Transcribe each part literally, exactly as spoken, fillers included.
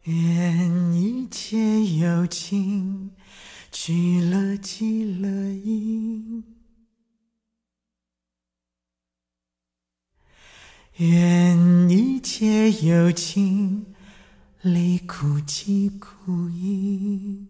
愿一切有情聚乐极乐音，愿一切有情离苦即苦因，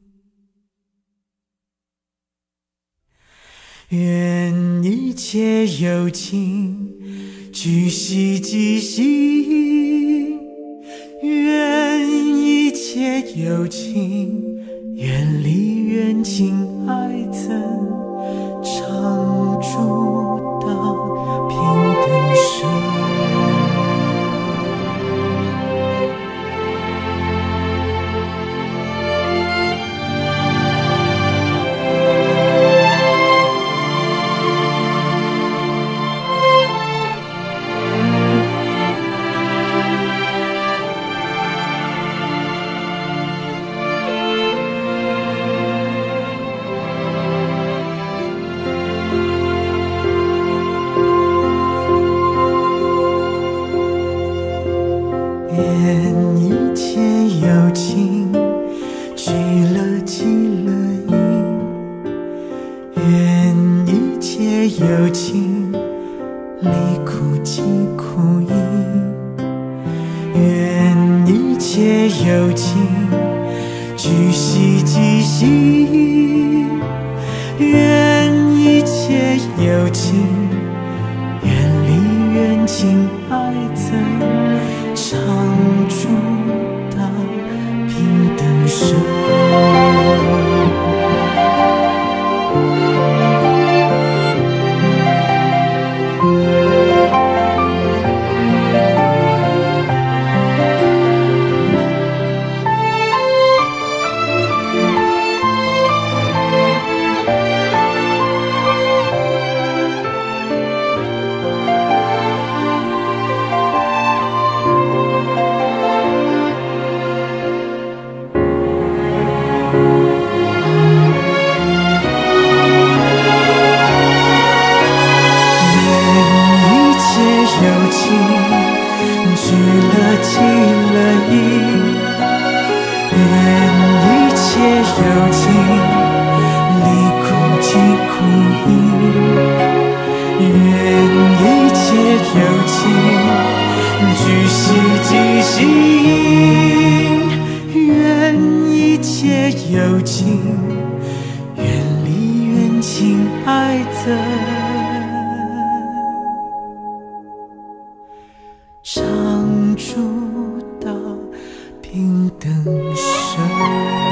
愿一切有情聚喜即喜因，愿一切有情远离冤情爱憎，常住到平等生。愿一切有情聚乐极乐因，愿一切有情离苦即苦因，愿一切有情聚喜即喜因，愿一切有情远离冤情爱憎，常住到平等生。有情聚乐极乐因，愿一切有情离苦即苦因，愿一切有情聚喜即喜因，愿一切有情远离冤情爱憎，常住到平等生。